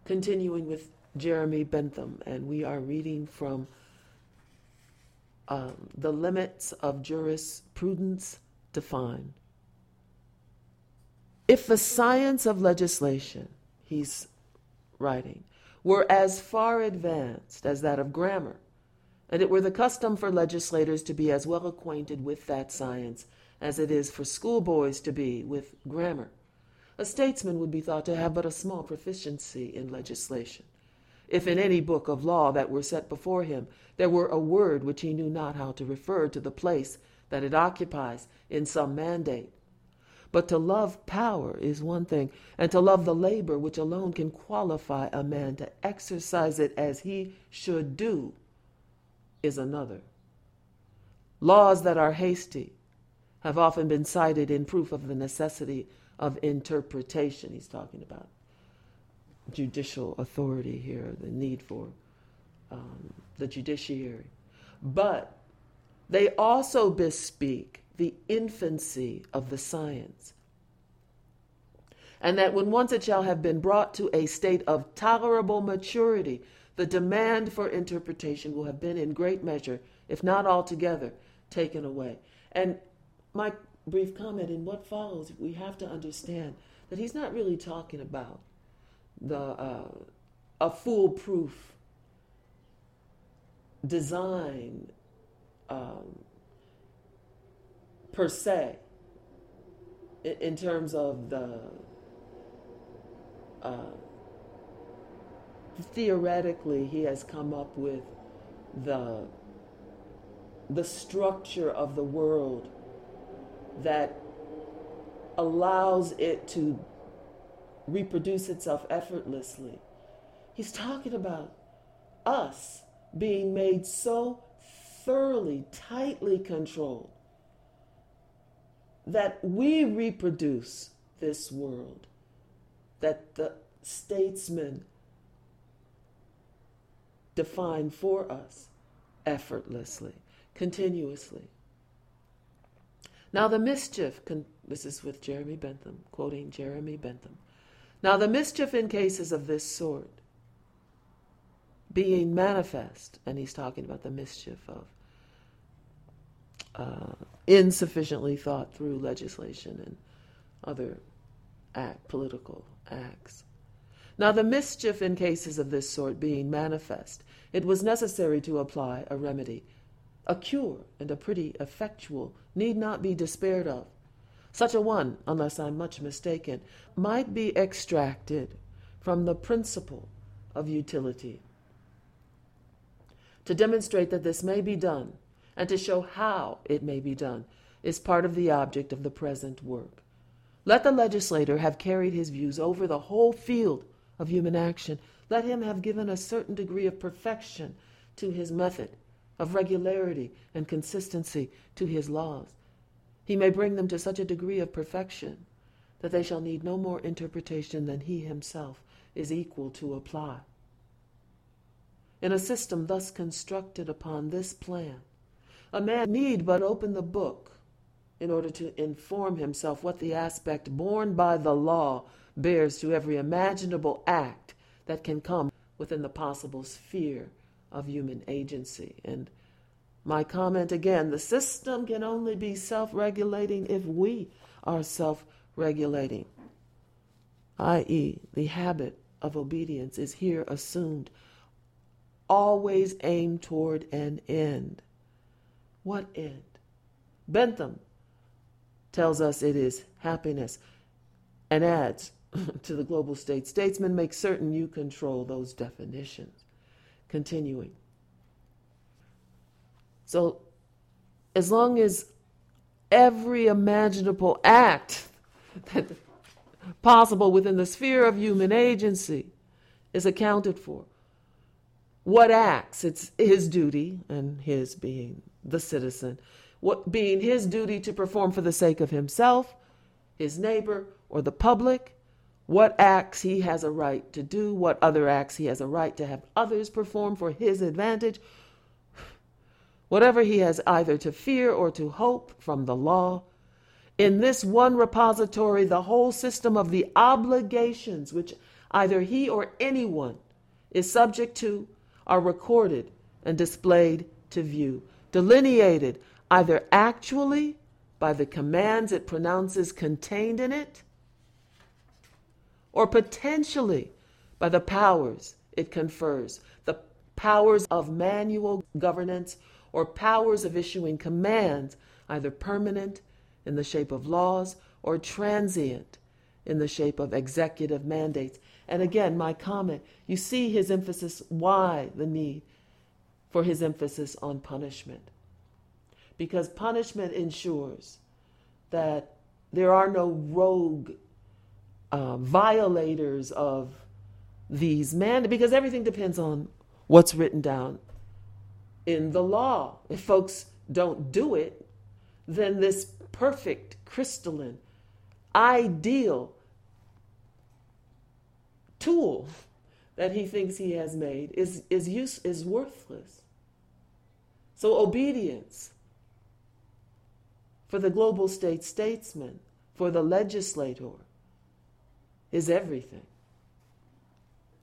Continuing with Jeremy Bentham, and we are reading from The Limits of Jurisprudence Defined. If the science of legislation, he's writing, were as far advanced as that of grammar, and it were the custom for legislators to be as well acquainted with that science as it is for schoolboys to be with grammar, a statesman would be thought to have but a small proficiency in legislation. If in any book of law that were set before him there were a word which he knew not how to refer to the place that it occupies in some mandate. But to love power is one thing, and to love the labor which alone can qualify a man to exercise it as he should do is another. Laws that are hasty have often been cited in proof of the necessity of interpretation. He's talking about judicial authority here, the need for the judiciary. But they also bespeak the infancy of the science, and that when once it shall have been brought to a state of tolerable maturity, the demand for interpretation will have been in great measure, if not altogether, taken away. And my brief comment in what follows, we have to understand that he's not really talking about a foolproof design per se, in terms of the theoretically he has come up with the structure of the world that allows it to reproduce itself effortlessly. He's talking about us being made so thoroughly, tightly controlled that we reproduce this world, that the statesmen define for us effortlessly, continuously. Now the mischief, this is with Jeremy Bentham, quoting Jeremy Bentham. Now the mischief in cases of this sort, being manifest, and he's talking about the mischief of insufficiently thought through legislation and other political acts. Now the mischief in cases of this sort being manifest, it was necessary to apply a remedy. A cure, and a pretty effectual, need not be despaired of. Such a one, unless I'm much mistaken, might be extracted from the principle of utility. To demonstrate that this may be done, and to show how it may be done, is part of the object of the present work. Let the legislator have carried his views over the whole field of human action. Let him have given a certain degree of perfection to his method, of regularity and consistency to his laws. He may bring them to such a degree of perfection that they shall need no more interpretation than he himself is equal to apply. In a system thus constructed upon this plan, a man need but open the book in order to inform himself what the aspect borne by the law bears to every imaginable act that can come within the possible sphere of human agency. And my comment again, the system can only be self-regulating if we are self-regulating, i.e., the habit of obedience is here assumed, always aimed toward an end. What end? Bentham tells us it is happiness, and adds to the global state, statesmen, make certain you control those definitions. Continuing. So, as long as every imaginable act that possible within the sphere of human agency is accounted for, what acts? It's his duty, and his being the citizen, what being his duty to perform for the sake of himself, his neighbor, or the public, what acts he has a right to do, what other acts he has a right to have others perform for his advantage, whatever he has either to fear or to hope from the law, In this one repository, the whole system of the obligations which either he or anyone is subject to are recorded and displayed to view, delineated either actually by the commands it pronounces contained in it, or potentially by the powers it confers, the powers of manual governance or powers of issuing commands, either permanent in the shape of laws or transient in the shape of executive mandates. And again, my comment, you see his emphasis, why the need for his emphasis on punishment. Because punishment ensures that there are no rogue violators of these mandates, because everything depends on what's written down in the law. If folks don't do it, then this perfect, crystalline, ideal tool that he thinks he has made is worthless. So obedience for the global state statesman, for the legislator, is everything.